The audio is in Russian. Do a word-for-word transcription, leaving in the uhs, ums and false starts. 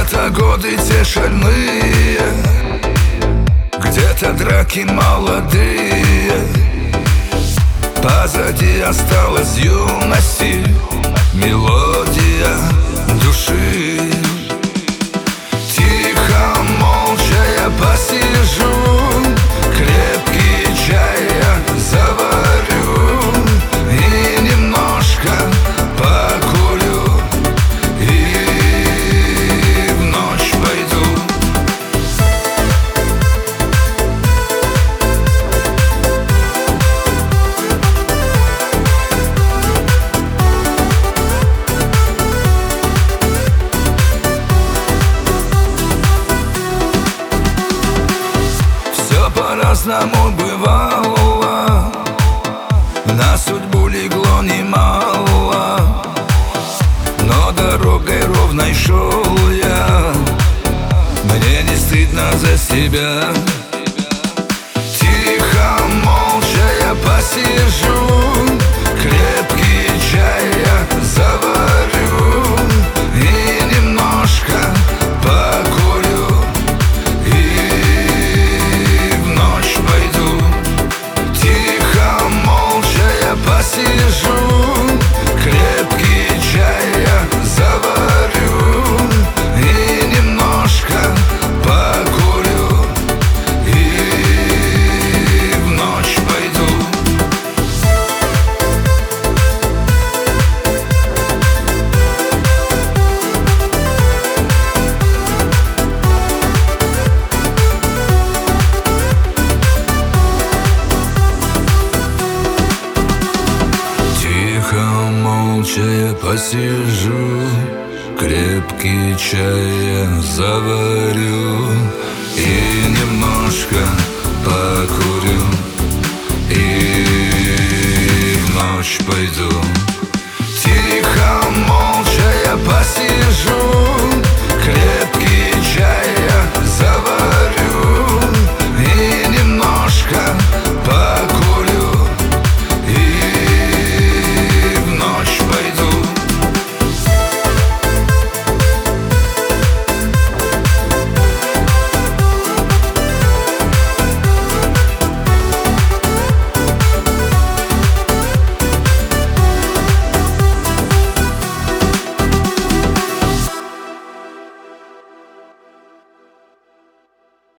Где-то годы те шальные, где-то драки молодые. Позади осталась юности, мелодия души. Тихо, молча я посижу, крепкий чай я заварю и немножко покурю, и в ночь пойду. Все по-разному бывало, на судьбу легло немало, но дорогой ровной шел я, мне не стыдно за себя. Тихо, молча я посижу, крепкий чай я заварю и немножко покурю, и в ночь пойду. Тихо, молча я посижу, крепкий чай я заварю и немножко покурю, и в ночь пойду. Тихо, молча я посижу, крепкий чай я заварю и немножко покурю, и в ночь пойду.